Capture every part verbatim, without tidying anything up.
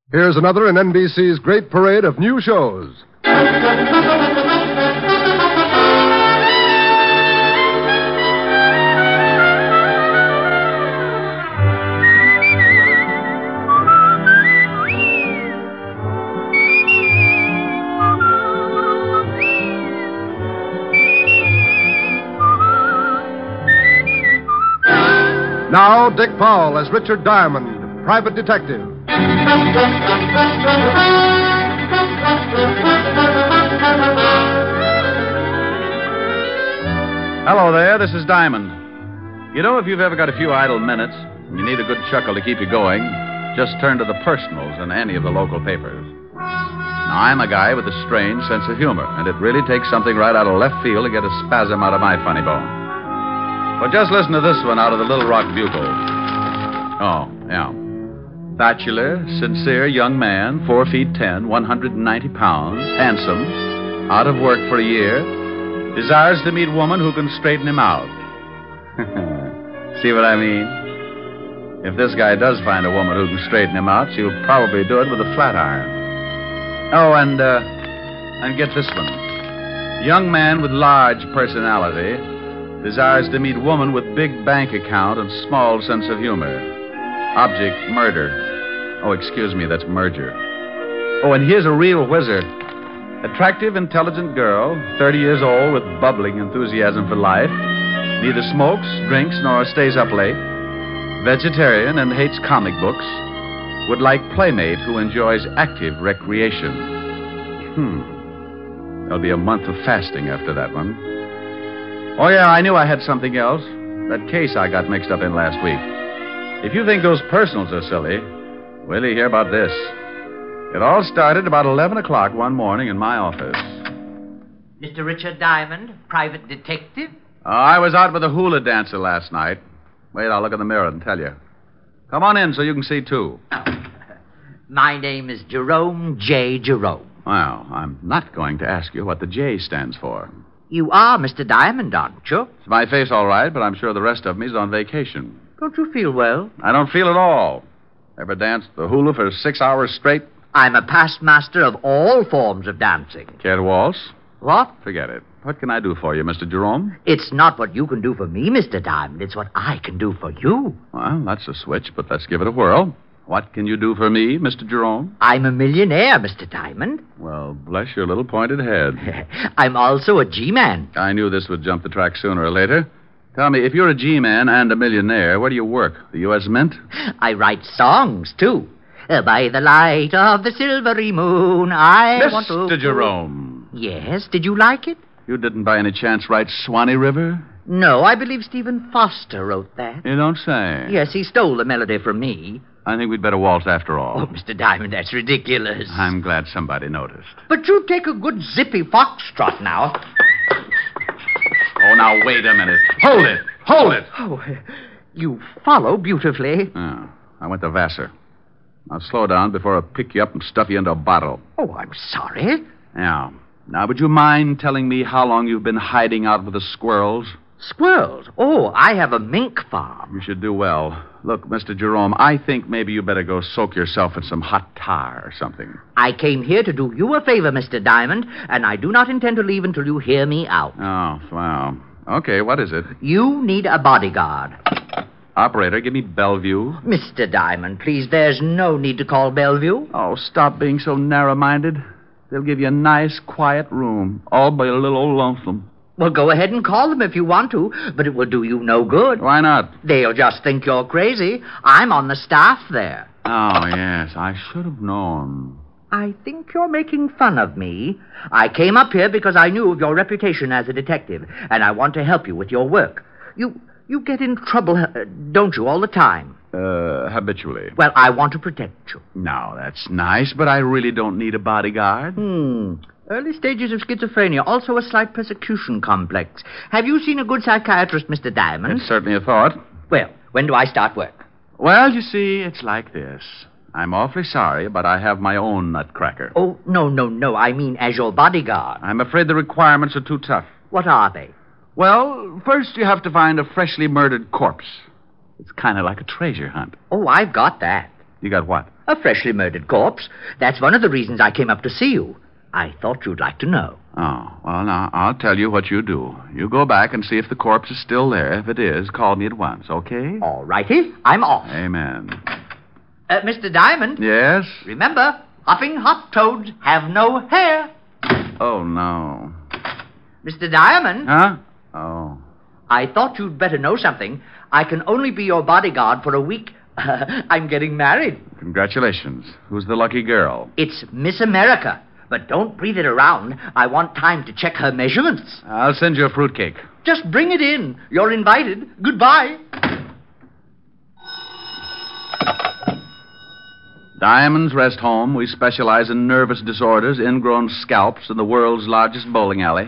Here's another in N B C's great parade of new shows. Now, Dick Powell as Richard Diamond, private detective. Hello there, this is Diamond. You know, if you've ever got a few idle minutes and you need a good chuckle to keep you going, just turn to the personals in any of the local papers. Now, I'm a guy with a strange sense of humor, and it really takes something right out of left field to get a spasm out of my funny bone. But just listen to this one out of the Little Rock Bugle. Oh, yeah. Bachelor, sincere young man, four feet ten, one hundred ninety pounds, handsome, out of work for a year, desires to meet woman who can straighten him out. See what I mean? If this guy does find a woman who can straighten him out, she'll probably do it with a flat iron. Oh, and, uh, and get this one. Young man with large personality desires to meet woman with big bank account and small sense of humor. Object, murder. Oh, excuse me, that's merger. Oh, and here's a real whizzer. Attractive, intelligent girl, thirty years old with bubbling enthusiasm for life. Neither smokes, drinks, nor stays up late. Vegetarian and hates comic books. Would like playmate who enjoys active recreation. Hmm. There'll be a month of fasting after that one. Oh, yeah, I knew I had something else. That case I got mixed up in last week. If you think those personals are silly, wait till you hear about this. It all started about eleven o'clock one morning in my office. Mister Richard Diamond, private detective? Uh, I was out with a hula dancer last night. Wait, I'll look in the mirror and tell you. Come on in so you can see, too. Oh. My name is Jerome J. Jerome. Well, I'm not going to ask you what the J stands for. You are Mister Diamond, aren't you? It's my face all right, but I'm sure the rest of me's on vacation. Don't you feel well? I don't feel at all. Ever danced the hula for six hours straight? I'm a past master of all forms of dancing. Care to waltz? What? Forget it. What can I do for you, Mister Jerome? It's not what you can do for me, Mister Diamond. It's what I can do for you. Well, that's a switch, but let's give it a whirl. What can you do for me, Mister Jerome? I'm a millionaire, Mister Diamond. Well, bless your little pointed head. I'm also a G-man. I knew this would jump the track sooner or later. Tell me, if you're a G-man and a millionaire, where do you work? The U S Mint? I write songs, too. Uh, by the light of the silvery moon, I Mister want to... Mister Jerome. Yes, did you like it? You didn't by any chance write Swanee River? No, I believe Stephen Foster wrote that. You don't say. Yes, he stole the melody from me. I think we'd better waltz after all. Oh, Mister Diamond, that's ridiculous. I'm glad somebody noticed. But you take a good zippy foxtrot now. Oh, now, wait a minute. Hold it! Hold it! Oh, you follow beautifully. Oh, I went to Vassar. Now, slow down before I pick you up and stuff you into a bottle. Oh, I'm sorry. Yeah. Now, would you mind telling me how long you've been hiding out with the squirrels? Squirrels? Oh, I have a mink farm. You should do well. Look, Mister Jerome, I think maybe you better go soak yourself in some hot tar or something. I came here to do you a favor, Mister Diamond, and I do not intend to leave until you hear me out. Oh, wow. Okay, what is it? You need a bodyguard. Operator, give me Bellevue. Mister Diamond, please, there's no need to call Bellevue. Oh, stop being so narrow-minded. They'll give you a nice, quiet room, all by a little old lonesome. Well, go ahead and call them if you want to, but it will do you no good. Why not? They'll just think you're crazy. I'm on the staff there. Oh, yes, I should have known. I think you're making fun of me. I came up here because I knew of your reputation as a detective, and I want to help you with your work. You you get in trouble, uh, don't you, all the time? Uh, habitually. Well, I want to protect you. Now, that's nice, but I really don't need a bodyguard. Hmm. Early stages of schizophrenia, also a slight persecution complex. Have you seen a good psychiatrist, Mister Diamond? It's certainly a thought. Well, when do I start work? Well, you see, it's like this. I'm awfully sorry, but I have my own nutcracker. Oh, no, no, no. I mean as your bodyguard. I'm afraid the requirements are too tough. What are they? Well, first you have to find a freshly murdered corpse. It's kind of like a treasure hunt. Oh, I've got that. You got what? A freshly murdered corpse. That's one of the reasons I came up to see you. I thought you'd like to know. Oh, well, now, I'll tell you what you do. You go back and see if the corpse is still there. If it is, call me at once, okay? All righty. I'm off. Amen. Uh, Mister Diamond. Yes? Remember, hopping hop toads have no hair. Oh, no. Mister Diamond. Huh? Oh. I thought you'd better know something. I can only be your bodyguard for a week. I'm getting married. Congratulations. Who's the lucky girl? It's Miss America. But don't breathe it around. I want time to check her measurements. I'll send you a fruitcake. Just bring it in. You're invited. Goodbye. Diamond's Rest Home. We specialize in nervous disorders, ingrown scalps, and the world's largest bowling alley.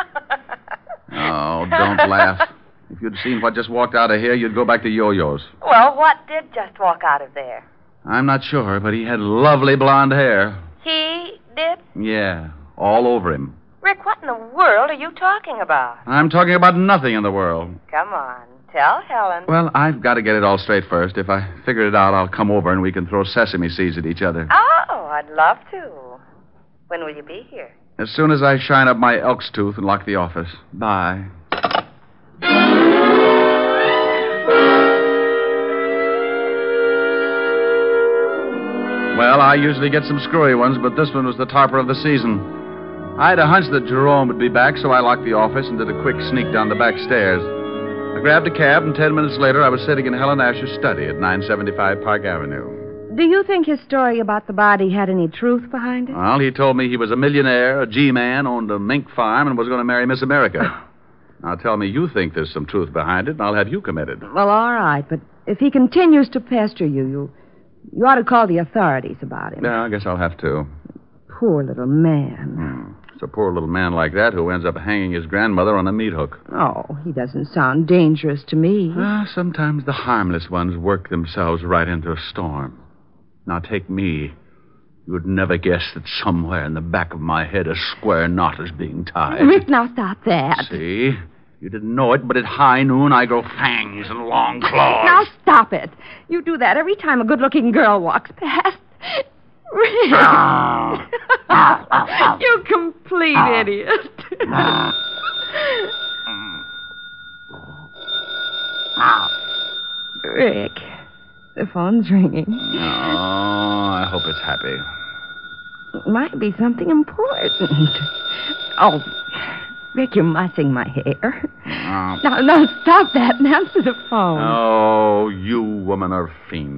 Oh, don't laugh. If you'd seen what just walked out of here, you'd go back to yo-yos. Well, what did just walk out of there? I'm not sure, but he had lovely blonde hair. He did? Yeah, all over him. Rick, what in the world are you talking about? I'm talking about nothing in the world. Come on, tell Helen. Well, I've got to get it all straight first. If I figure it out, I'll come over and we can throw sesame seeds at each other. Oh, I'd love to. When will you be here? As soon as I shine up my elk's tooth and lock the office. Bye. Well, I usually get some screwy ones, but this one was the topper of the season. I had a hunch that Jerome would be back, so I locked the office and did a quick sneak down the back stairs. I grabbed a cab, and ten minutes later, I was sitting in Helen Asher's study at nine seventy-five Park Avenue. Do you think his story about the body had any truth behind it? Well, he told me he was a millionaire, a G-man, owned a mink farm, and was going to marry Miss America. Now, tell me you think there's some truth behind it, and I'll have you committed. Well, all right, but if he continues to pester you, you, you ought to call the authorities about him. Yeah, I guess I'll have to. Poor little man. Hmm. It's a poor little man like that who ends up hanging his grandmother on a meat hook. Oh, he doesn't sound dangerous to me. Well, sometimes the harmless ones work themselves right into a storm. Now, take me. You would never guess that somewhere in the back of my head a square knot is being tied. Rick, now stop that. See? You didn't know it, but at high noon I grow fangs and long claws. Now stop it. You do that every time a good-looking girl walks past. Rick. You complete idiot. Rick, the phone's ringing. Oh, I hope it's happy. It might be something important. Oh, Rick, you're mussing my hair. Uh, Now, now, stop that and answer the phone. Oh, you woman are a fiend.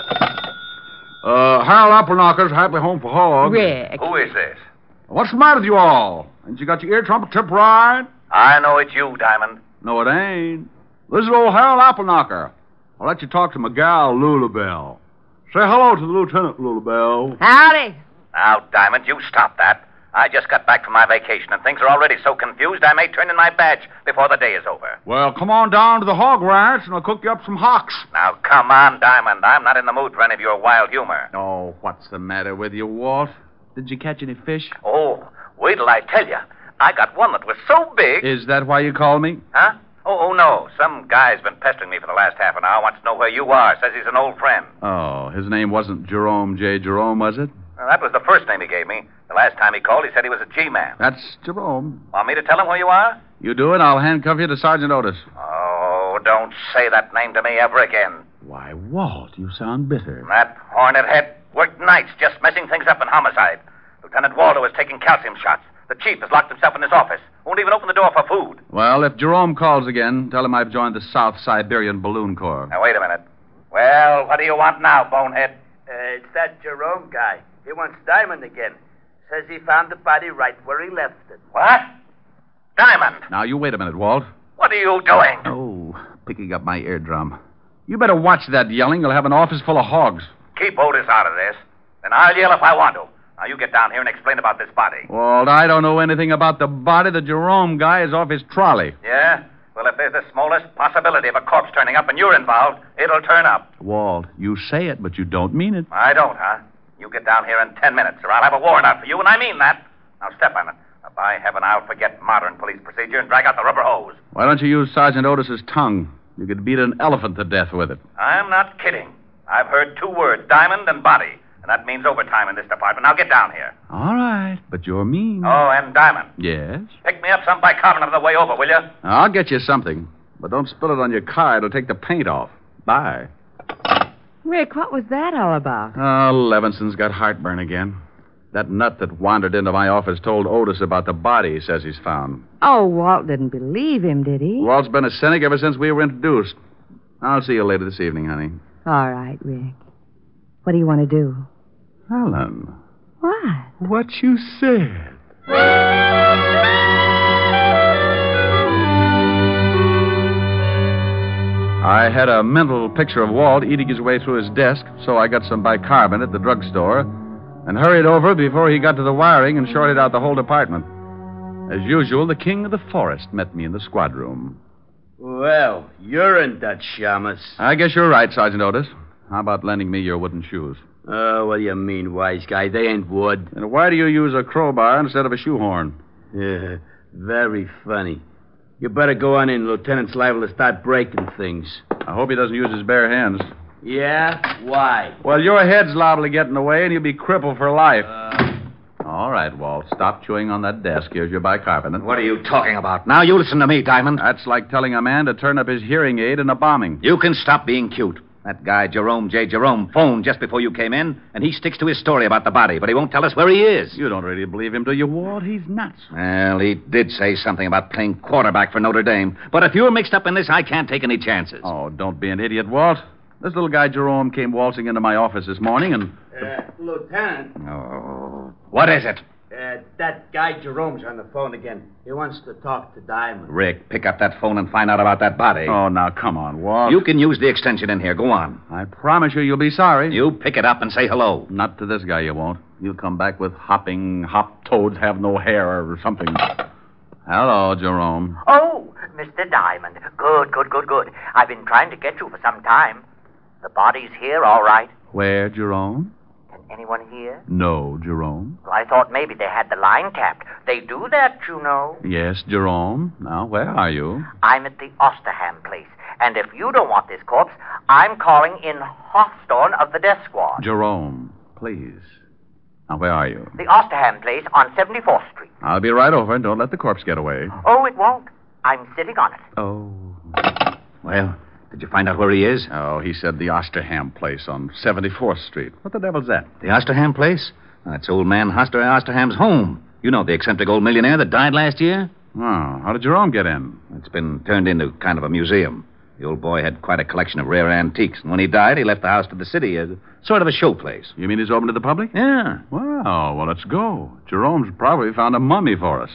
Uh, Harold Appleknocker's Happy Home for Hogs. Rick. Who is this? What's the matter with you all? Ain't you got your ear trumpet tip right? I know it's you, Diamond. No, it ain't. This is old Harold Appleknocker. I'll let you talk to my gal, Lulabelle. Say hello to the Lieutenant, Lulabelle. Howdy. Now, Diamond, you stop that. I just got back from my vacation, and things are already so confused I may turn in my badge before the day is over. Well, come on down to the hog ranch, and I'll cook you up some hocks. Now, come on, Diamond. I'm not in the mood for any of your wild humor. Oh, what's the matter with you, Walt? Did you catch any fish? Oh, wait till I tell you. I got one that was so big. Is that why you called me? Huh? Oh, oh, no. Some guy's been pestering me for the last half an hour, wants to know where you are, says he's an old friend. Oh, his name wasn't Jerome J. Jerome, was it? Well, that was the first name he gave me. The last time he called, he said he was a G-man. That's Jerome. Want me to tell him where you are? You do it, I'll handcuff you to Sergeant Otis. Oh, don't say that name to me ever again. Why, Walt, you sound bitter. That hornet head worked nights just messing things up in homicide. Lieutenant Waldo is taking calcium shots. The chief has locked himself in his office. Won't even open the door for food. Well, if Jerome calls again, tell him I've joined the South Siberian Balloon Corps. Now, wait a minute. Well, what do you want now, bonehead? Uh, it's that Jerome guy. He wants Diamond again. Says he found the body right where he left it. What? Diamond! Now, you wait a minute, Walt. What are you doing? Oh, picking up my eardrum. You better watch that yelling. You'll have an office full of hogs. Keep Otis out of this. Then I'll yell if I want to. Now, you get down here and explain about this body. Walt, I don't know anything about the body. The Jerome guy is off his trolley. Yeah? Well, if there's the smallest possibility of a corpse turning up and you're involved, it'll turn up. Walt, you say it, but you don't mean it. I don't, huh? You get down here in ten minutes, or I'll have a warrant out for you, and I mean that. Now, step on it. Now, by heaven, I'll forget modern police procedure and drag out the rubber hose. Why don't you use Sergeant Otis's tongue? You could beat an elephant to death with it. I'm not kidding. I've heard two words, diamond and body. And that means overtime in this department. Now get down here. All right, but you're mean. Oh, and diamond. Yes? Pick me up some bicarbonate on the way over, will you? I'll get you something. But don't spill it on your car. It'll take the paint off. Bye. Rick, what was that all about? Oh, Levinson's got heartburn again. That nut that wandered into my office told Otis about the body he says he's found. Oh, Walt didn't believe him, did he? Walt's been a cynic ever since we were introduced. I'll see you later this evening, honey. All right, Rick. What do you want to do? Helen. What? What you said. I had a mental picture of Walt eating his way through his desk, so I got some bicarbonate at the drugstore and hurried over before he got to the wiring and shorted out the whole department. As usual, the king of the forest met me in the squad room. Well, you're in Dutch, Shamus. I guess you're right, Sergeant Otis. How about lending me your wooden shoes? Oh, what do you mean, wise guy? They ain't wood. And why do you use a crowbar instead of a shoehorn? Yeah, very funny. You better go on in. Lieutenant's liable to start breaking things. I hope he doesn't use his bare hands. Yeah? Why? Well, your head's liable to get in the way, and you'll be crippled for life. Uh... All right, Walt. Stop chewing on that desk. Here's your bicarbonate. What are you talking about? Now you listen to me, Diamond. That's like telling a man to turn up his hearing aid in a bombing. You can stop being cute. That guy, Jerome J. Jerome, phoned just before you came in, and he sticks to his story about the body, but he won't tell us where he is. You don't really believe him, do you, Walt? He's nuts. Well, he did say something about playing quarterback for Notre Dame. But if you're mixed up in this, I can't take any chances. Oh, don't be an idiot, Walt. This little guy, Jerome, came waltzing into my office this morning, and... Uh, Lieutenant. Oh. What is it? Uh, that guy Jerome's on the phone again. He wants to talk to Diamond. Rick, pick up that phone and find out about that body. Oh, now, come on, Walt. You can use the extension in here. Go on. I promise you you'll be sorry. You pick it up and say hello. Not to this guy, you won't. You'll come back with hopping, hop toads have no hair or something. Hello, Jerome. Oh, Mister Diamond. Good, good, good, good. I've been trying to get you for some time. The body's here, all right. Where, Jerome? Can anyone hear? No, Jerome. Well, I thought maybe they had the line tapped. They do that, you know. Yes, Jerome. Now, where are you? I'm at the Osterham place. And if you don't want this corpse, I'm calling in Hawthorne of the death squad. Jerome, please. Now, where are you? The Osterham place on seventy-fourth Street. I'll be right over, and don't let the corpse get away. Oh, it won't. I'm sitting on it. Oh. Well, did you find out where he is? Oh, he said the Osterham place on seventy-fourth Street. What the devil's that? The Osterham place? That's old man Hoster Osterham's home. You know, the eccentric old millionaire that died last year? Oh, how did Jerome get in? It's been turned into kind of a museum. The old boy had quite a collection of rare antiques, and when he died, he left the house to the city as sort of a showplace. You mean he's open to the public? Yeah. Well, well, let's go. Jerome's probably found a mummy for us.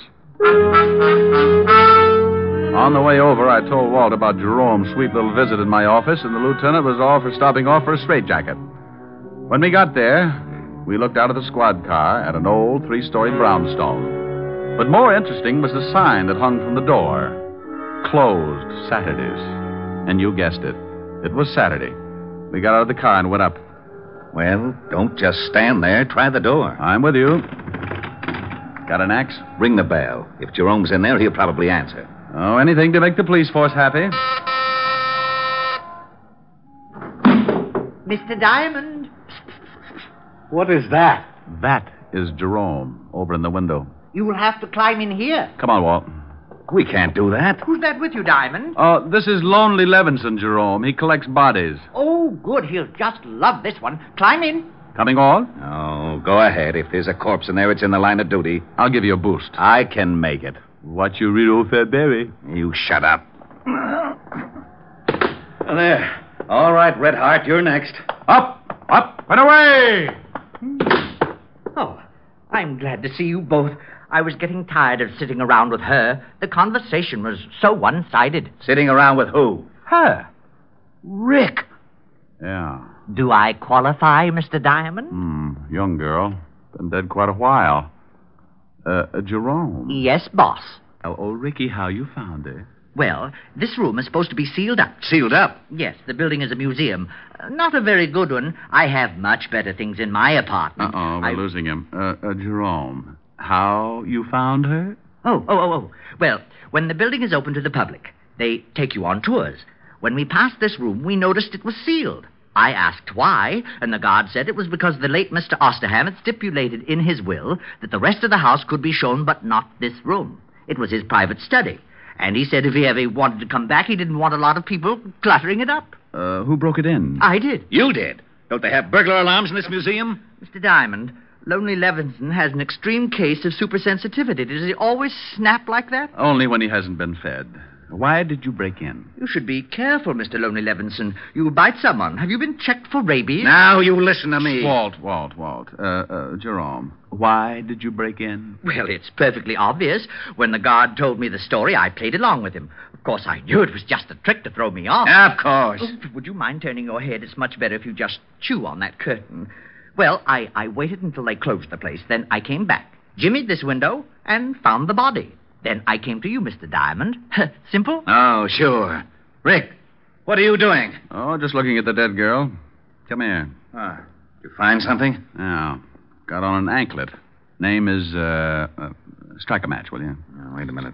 On the way over, I told Walt about Jerome's sweet little visit in my office, and the lieutenant was all for stopping off for a straitjacket. When we got there, we looked out of the squad car at an old three-story brownstone. But more interesting was the sign that hung from the door. Closed Saturdays. And you guessed it. It was Saturday. We got out of the car and went up. Well, don't just stand there. Try the door. I'm with you. Got an axe? Ring the bell. If Jerome's in there, he'll probably answer. Oh, anything to make the police force happy. Mister Diamond. What is that? That is Jerome over in the window. You will have to climb in here. Come on, Walt. We can't do that. Who's that with you, Diamond? Oh, this is Lonely Levinson, Jerome. He collects bodies. Oh, good. He'll just love this one. Climb in. Coming on? Oh, go ahead. If there's a corpse in there, it's in the line of duty. I'll give you a boost. I can make it. What you read, old Fairberry? You shut up. There. All right, Red Heart, you're next. Up, up, and away! Oh, I'm glad to see you both. I was getting tired of sitting around with her. The conversation was so one-sided. Sitting around with who? Her. Rick. Yeah. Do I qualify, Mister Diamond? Hmm, young girl. Been dead quite a while. Uh, uh Jerome. Yes, boss. Oh, oh, Ricky, how you found her? Well, this room is supposed to be sealed up. Sealed up? Yes, the building is a museum. Uh, not a very good one. I have much better things in my apartment. Uh-oh, we're I... losing him. Uh, uh, Jerome, how you found her? Oh, oh, oh, oh. Well, when the building is open to the public, they take you on tours. When we passed this room, we noticed it was sealed. I asked why, and the guard said it was because the late Mister Osterham had stipulated in his will that the rest of the house could be shown, but not this room. It was his private study. And he said if he ever wanted to come back, he didn't want a lot of people cluttering it up. Uh, who broke it in? I did. You did? Don't they have burglar alarms in this museum? Mister Diamond, Lonely Levinson has an extreme case of supersensitivity. Does he always snap like that? Only when he hasn't been fed. Why did you break in? You should be careful, Mister Lonely Levinson. You'll bite someone. Have you been checked for rabies? Now you listen to me. Walt, Walt, Walt. Uh, uh, Jerome, why did you break in? Well, it's perfectly obvious. When the guard told me the story, I played along with him. Of course, I knew it was just a trick to throw me off. Of course. Oh, would you mind turning your head? It's much better if you just chew on that curtain. Well, I, I waited until they closed the place. Then I came back, jimmied this window, and found the body. Then I came to you, Mister Diamond. Simple? Oh, sure. Rick, what are you doing? Oh, just looking at the dead girl. Come here. Ah, you find something? Now, got on an anklet. Name is, uh, uh strike a match, will you? Oh, wait a minute.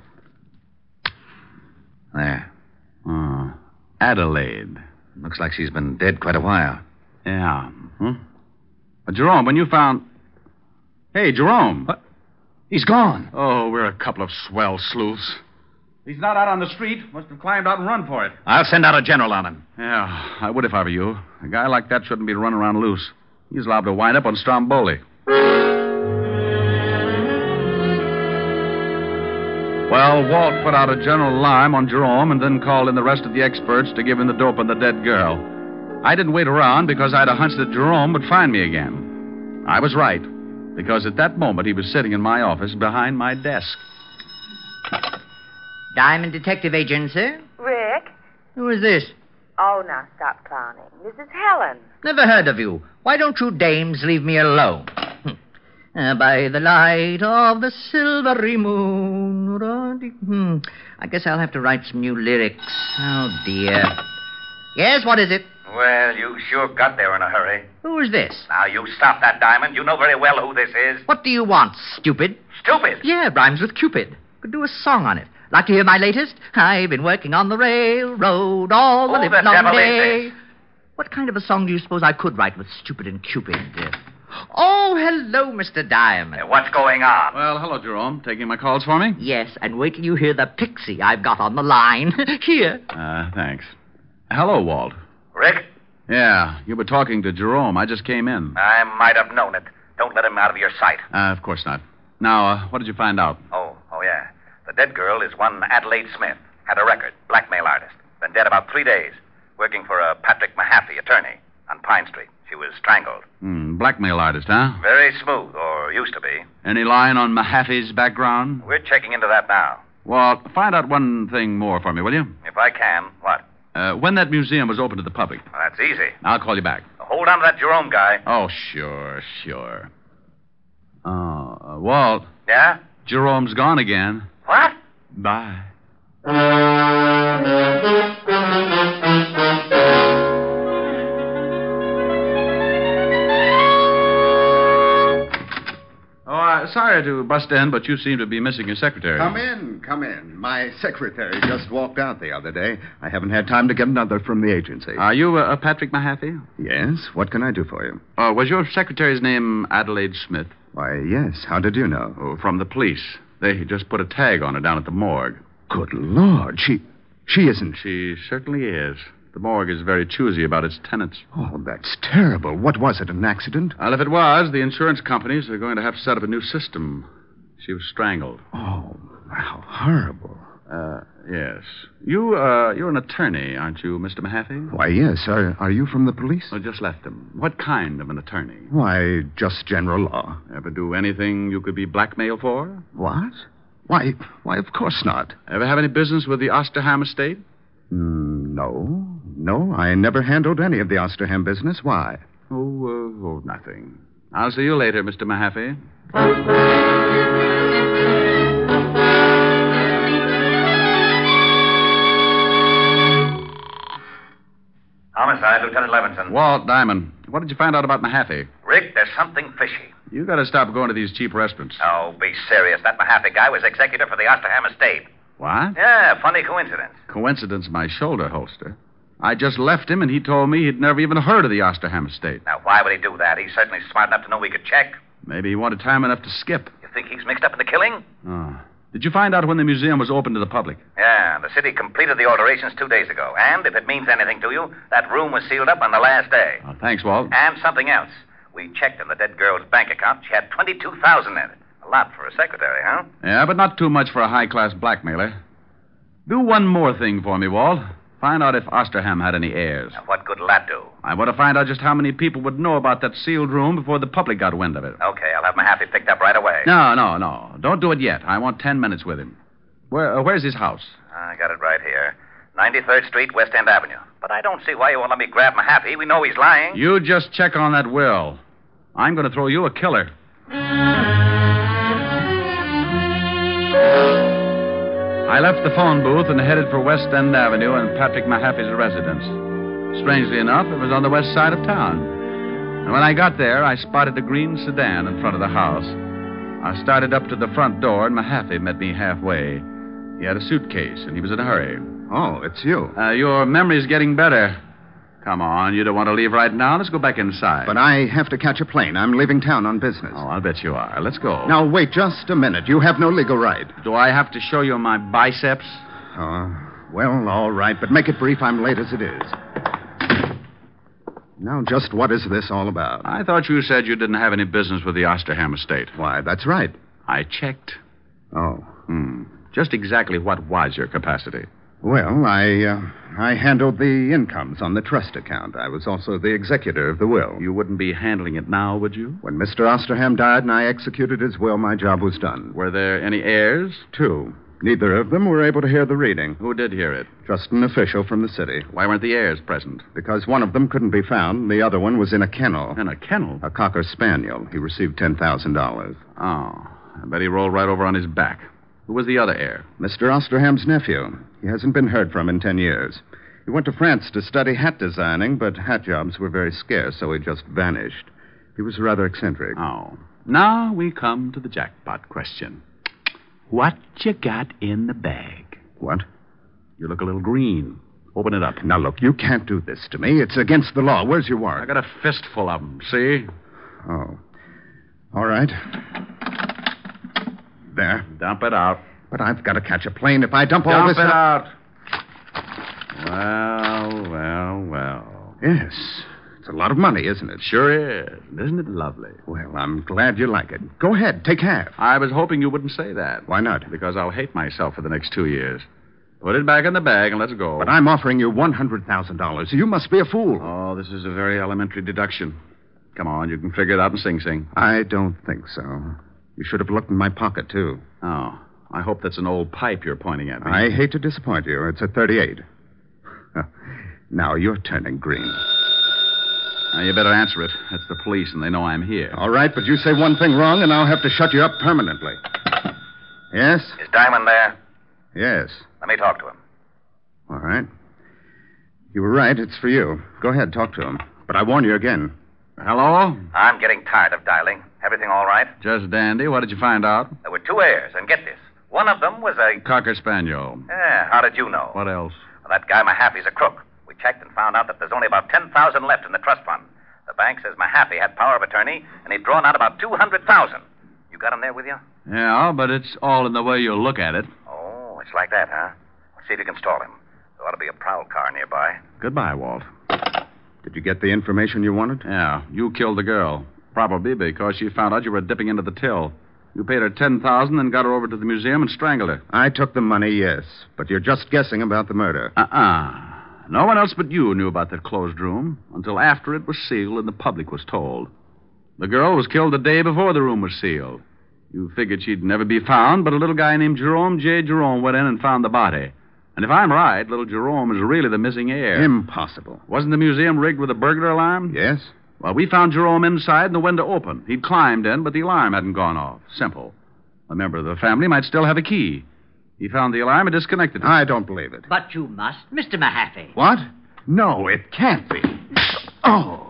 There. Oh, Adelaide. Looks like she's been dead quite a while. Yeah. Hmm? Uh, Jerome, when you found... Hey, Jerome. What? He's gone. Oh, we're a couple of swell sleuths. He's not out on the street. Must have climbed out and run for it. I'll send out a general on him. Yeah, I would if I were you. A guy like that shouldn't be running around loose. He's liable to wind up on Stromboli. Well, Walt put out a general alarm on Jerome and then called in the rest of the experts to give him the dope on the dead girl. I didn't wait around because I had a hunch that Jerome would find me again. I was right, because at that moment he was sitting in my office behind my desk. Diamond Detective Agency? Rick? Who is this? Oh, now stop clowning. This is Helen. Never heard of you. Why don't you dames leave me alone? Uh, by the light of the silvery moon. Hmm. I guess I'll have to write some new lyrics. Oh, dear. Yes, what is it? Well, you sure got there in a hurry. Who is this? Now, you stop that, Diamond. You know very well who this is. What do you want, stupid? Stupid. Yeah, rhymes with Cupid. Could do a song on it. Like to hear my latest? I've been working on the railroad all the Who the livelong devil day. is this? What kind of a song do you suppose I could write with Stupid and Cupid? Uh, oh, hello, Mister Diamond. Uh, what's going on? Well, hello, Jerome. Taking my calls for me? Yes, and wait till you hear the pixie I've got on the line. Here. Uh, thanks. Hello, Walt. Rick? Yeah, you were talking to Jerome. I just came in. I might have known it. Don't let him out of your sight. Uh, of course not. Now, uh, what did you find out? Oh, oh, yeah. The dead girl is one Adelaide Smith. Had a record. Blackmail artist. Been dead about three days. Working for a Patrick Mahaffey, attorney, on Pine Street. She was strangled. Hmm, blackmail artist, huh? Very smooth, or used to be. Any line on Mahaffey's background? We're checking into that now. Well, find out one thing more for me, will you? If I can, what? Uh, when that museum was open to the public. Well, that's easy. I'll call you back. Hold on to that Jerome guy. Oh, sure, sure. Oh, uh, Walt. Yeah? Jerome's gone again. What? Bye. Oh, uh, sorry to bust in, but you seem to be missing your secretary. Come in, come in. My secretary just walked out the other day. I haven't had time to get another from the agency. Are you uh, Patrick Mahaffey? Yes? What can I do for you? Uh, was your secretary's name Adelaide Smith? Why, yes. How did you know? Oh, from the police. They just put a tag on her down at the morgue. Good Lord. She... she isn't... She certainly is. The morgue is very choosy about its tenants. Oh, that's terrible. What was it, an accident? Well, if it was, the insurance companies are going to have to set up a new system. She was strangled. Oh, how horrible. Uh, yes. You, uh, you're an attorney, aren't you, Mister Mahaffey? Why, yes. Are, are you from the police? I just left them. What kind of an attorney? Why, just general law. Ever do anything you could be blackmailed for? What? Why, why, of course not. Ever have any business with the Osterham estate? Mm, no. No, I never handled any of the Osterham business. Why? Oh, uh, oh, nothing. I'll see you later, Mister Mahaffey. Homicide, Lieutenant Levinson. Walt Diamond. What did you find out about Mahaffey? Rick, there's something fishy. You got to stop going to these cheap restaurants. Oh, be serious. That Mahaffey guy was executor for the Osterham estate. What? Yeah, funny coincidence. Coincidence, my shoulder holster. I just left him, and he told me he'd never even heard of the Osterham estate. Now, why would he do that? He's certainly smart enough to know we could check. Maybe he wanted time enough to skip. You think he's mixed up in the killing? Oh. Did you find out when the museum was open to the public? Yeah, the city completed the alterations two days ago. And if it means anything to you, that room was sealed up on the last day. Oh, thanks, Walt. And something else. We checked in the dead girl's bank account. She had twenty-two thousand dollars in it. A lot for a secretary, huh? Yeah, but not too much for a high-class blackmailer. Do one more thing for me, Walt. Find out if Osterham had any heirs. Now, what good will that do? I want to find out just how many people would know about that sealed room before the public got wind of it. Okay, I'll have Mahaffey picked up right away. No, no, no. Don't do it yet. I want ten minutes with him. Where, uh, where's his house? I got it right here. ninety-third Street, West End Avenue. But I don't see why you won't let me grab Mahaffey. We know he's lying. You just check on that will. I'm going to throw you a killer. I left the phone booth and headed for West End Avenue and Patrick Mahaffey's residence. Strangely enough, it was on the west side of town. And when I got there, I spotted a green sedan in front of the house. I started up to the front door, and Mahaffey met me halfway. He had a suitcase, and he was in a hurry. Oh, it's you. Uh, your memory's getting better. Come on, you don't want to leave right now? Let's go back inside. But I have to catch a plane. I'm leaving town on business. Oh, I'll bet you are. Let's go. Now, wait just a minute. You have no legal right. Do I have to show you my biceps? Uh, well, all right, but make it brief. I'm late as it is. Now, just what is this all about? I thought you said you didn't have any business with the Osterham estate. Why, that's right. I checked. Oh. Hmm. Just exactly what was your capacity? Well, I, uh, I handled the incomes on the trust account. I was also the executor of the will. You wouldn't be handling it now, would you? When Mister Osterham died and I executed his will, my job was done. Were there any heirs? Two. Neither of them were able to hear the reading. Who did hear it? Just an official from the city. Why weren't the heirs present? Because one of them couldn't be found. The other one was in a kennel. In a kennel? A cocker spaniel. He received ten thousand dollars. Oh. I bet he rolled right over on his back. Who was the other heir? Mister Osterham's nephew. He hasn't been heard from in ten years. He went to France to study hat designing, but hat jobs were very scarce, so he just vanished. He was rather eccentric. Oh. Now we come to the jackpot question. What you got in the bag? What? You look a little green. Open it up. Now, look, you can't do this to me. It's against the law. Where's your warrant? I got a fistful of them, see? Oh. All right. There. Dump it out. But I've got to catch a plane. If I dump, dump all this... Dump it out. Well, well, well. Yes. It's a lot of money, isn't it? Sure is. Isn't it lovely? Well, I'm glad you like it. Go ahead. Take half. I was hoping you wouldn't say that. Why not? Because I'll hate myself for the next two years. Put it back in the bag and let's go. But I'm offering you one hundred thousand dollars. You must be a fool. Oh, this is a very elementary deduction. Come on, you can figure it out in Sing Sing. I don't think so. You should have looked in my pocket, too. Oh, I hope that's an old pipe you're pointing at me. I hate to disappoint you. It's a thirty-eight. Now you're turning green. Now, you better answer it. That's the police, and they know I'm here. All right, but you say one thing wrong, and I'll have to shut you up permanently. Yes? Is Diamond there? Yes. Let me talk to him. All right. You were right. It's for you. Go ahead, talk to him. But I warn you again. Hello? I'm getting tired of dialing. Everything all right? Just dandy. What did you find out? There were two heirs, and get this. One of them was a... Cocker Spaniel. Yeah, how did you know? What else? Well, that guy Mahaffey's a crook. We checked and found out that there's only about ten thousand dollars left in the trust fund. The bank says Mahaffey had power of attorney, and he'd drawn out about two hundred thousand dollars. You got him there with you? Yeah, but it's all in the way you look at it. Oh, it's like that, huh? Let's see if you can stall him. There ought to be a prowl car nearby. Goodbye, Walt. Did you get the information you wanted? Yeah, you killed the girl. Probably because she found out you were dipping into the till. You paid her ten thousand dollars and got her over to the museum and strangled her. I took the money, yes. But you're just guessing about the murder. Uh-uh. No one else but you knew about that closed room until after it was sealed and the public was told. The girl was killed the day before the room was sealed. You figured she'd never be found, but a little guy named Jerome J. Jerome went in and found the body. And if I'm right, little Jerome is really the missing heir. Impossible. Wasn't the museum rigged with a burglar alarm? Yes. Well, we found Jerome inside and the window open. He'd climbed in, but the alarm hadn't gone off. Simple. A member of the family might still have a key. He found the alarm and disconnected it. I don't believe it. But you must, Mister Mahaffey. What? No, it can't be. Oh.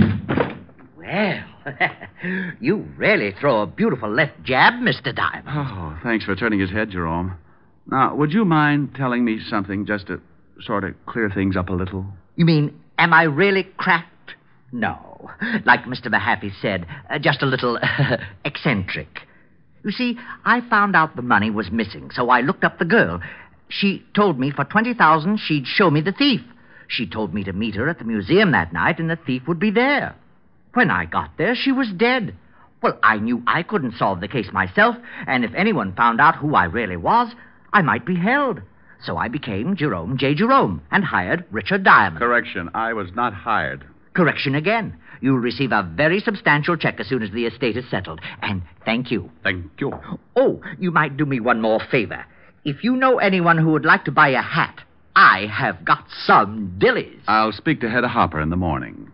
Well, you really throw a beautiful left jab, Mister Diamond. Oh, thanks for turning his head, Jerome. Now, would you mind telling me something just to sort of clear things up a little? You mean, am I really cracked? No. Like Mister Mahaffey said, uh, just a little eccentric. You see, I found out the money was missing, so I looked up the girl. She told me for twenty thousand dollars she'd show me the thief. She told me to meet her at the museum that night, and the thief would be there. When I got there, she was dead. Well, I knew I couldn't solve the case myself, and if anyone found out who I really was, I might be held. So I became Jerome J. Jerome and hired Richard Diamond. Correction, I was not hired. Correction again. You'll receive a very substantial check as soon as the estate is settled. And thank you. Thank you. Oh, you might do me one more favor. If you know anyone who would like to buy a hat, I have got some dillies. I'll speak to Hedda Hopper in the morning.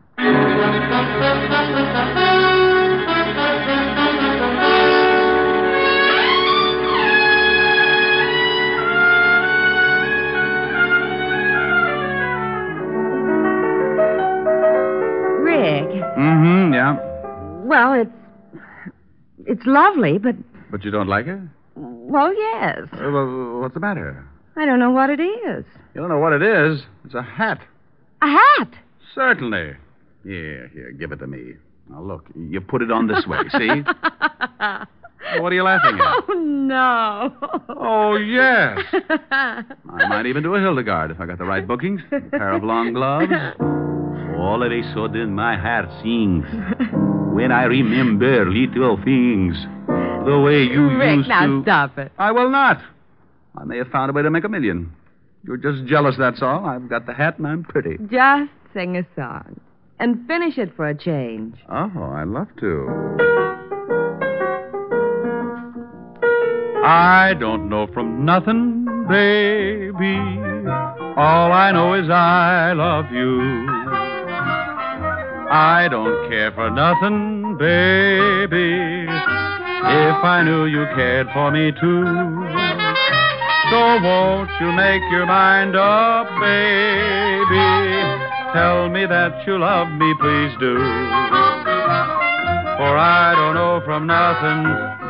Rick. Mm-hmm, yeah. Well, it's... It's lovely, but... But you don't like it? Well, yes. Uh, well, what's the matter? I don't know what it is. You don't know what it is? It's a hat. A hat? Certainly. Here, here, give it to me. Now, look, you put it on this way, see? What are you laughing at? Oh, no. Oh, yes. I might even do a Hildegard if I got the right bookings. A pair of long gloves. All of a sudden, my heart sings when I remember little things. The way you Rick, used now to... stop it. I will not. I may have found a way to make a million. You're just jealous, that's all. I've got the hat and I'm pretty. Just sing a song. And finish it for a change. Oh, I'd love to. I don't know from nothing, baby. All I know is I love you. I don't care for nothing, baby, if I knew you cared for me too. So won't you make your mind up, baby? Tell me that you love me, please do. For I don't know from nothing,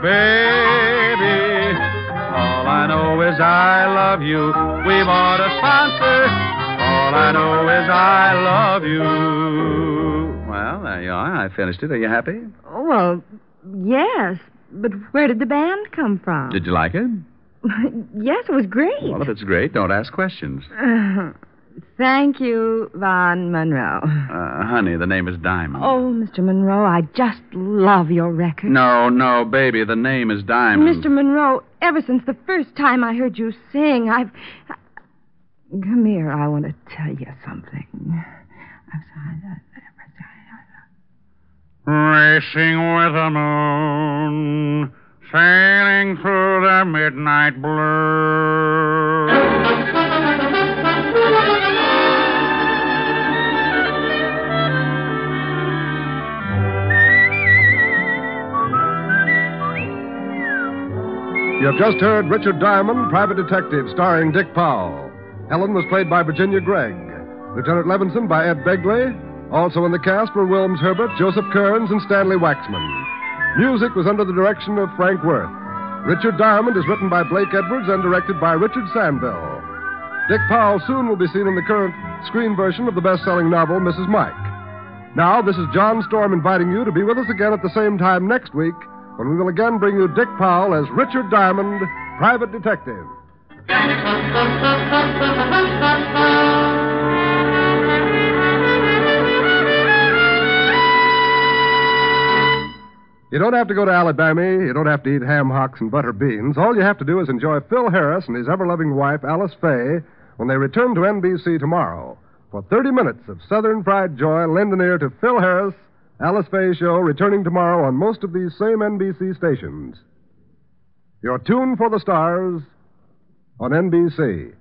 baby. All I know is I love you. We want a sponsor. All I know is I love you. Well, there you are. I finished it. Are you happy? Well, yes. But where did the band come from? Did you like it? Yes, it was great. Well, if it's great, don't ask questions. Uh, thank you, Von Monroe. Uh, honey, the name is Diamond. Oh, Mister Monroe, I just love your record. No, no, baby, the name is Diamond. Mister Monroe, ever since the first time I heard you sing, I've... I... Come here, I want to tell you something. I'm sorry. Racing with the moon, sailing through the midnight blue. You have just heard Richard Diamond, Private Detective, starring Dick Powell. Helen was played by Virginia Gregg. Lieutenant Levinson by Ed Begley. Also in the cast were Wilms Herbert, Joseph Kearns, and Stanley Waxman. Music was under the direction of Frank Worth. Richard Diamond is written by Blake Edwards and directed by Richard Sandville. Dick Powell soon will be seen in the current screen version of the best-selling novel, Missus Mike. Now, this is John Storm inviting you to be with us again at the same time next week, when we will again bring you Dick Powell as Richard Diamond, Private Detective. You don't have to go to Alabama. You don't have to eat ham hocks and butter beans. All you have to do is enjoy Phil Harris and his ever-loving wife, Alice Faye, when they return to N B C tomorrow. For thirty minutes of Southern fried joy, lend an ear to Phil Harris, Alice Faye Show, returning tomorrow on most of these same N B C stations. Your tune for the stars on N B C.